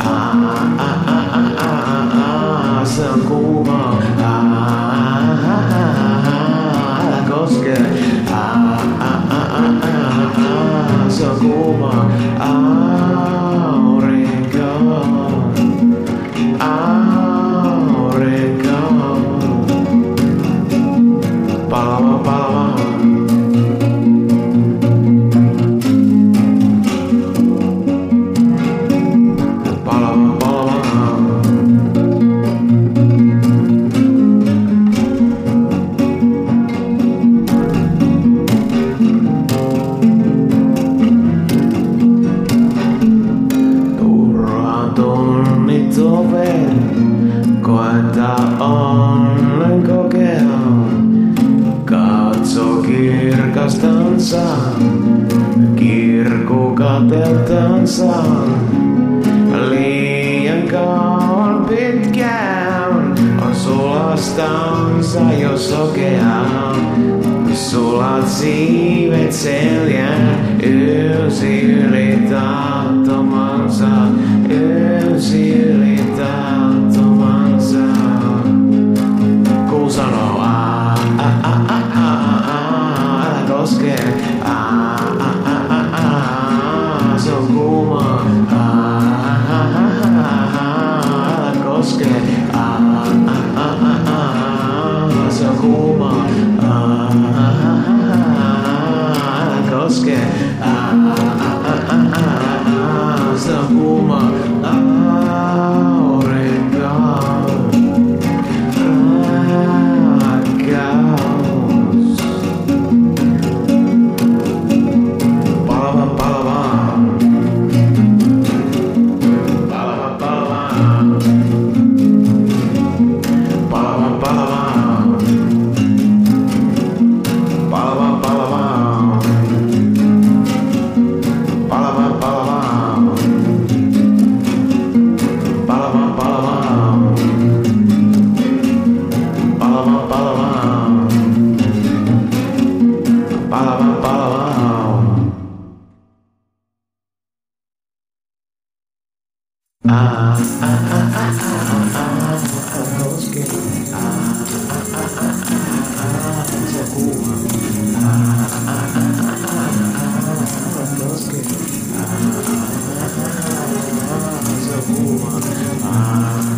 Se on kuuma, älä koske. Se on kuuma, aurinko. Palava, palava. Palava, palava. Tunnit oven, koeta onnen kokea. Katso kirkastansa, kirkukateltansa. Liian kauan pitkään on sulastansa jo sokeaa. Sulat siivet seljään, ylsi yli tahtomansa, ylsi yli tahtomansa. Kun sanoo älä koske, se on kuuma, älä koske, se on kuuma, älä koske, se on kuuma, aurinko, rakkaus. Palava, palava. Palava, palava. Palava, palava. Palava, palava. Palava, palava. Palava, palava. Palava, palava. Palava, palava. Koske. Se on kuuma. Koske. Se on kuuma.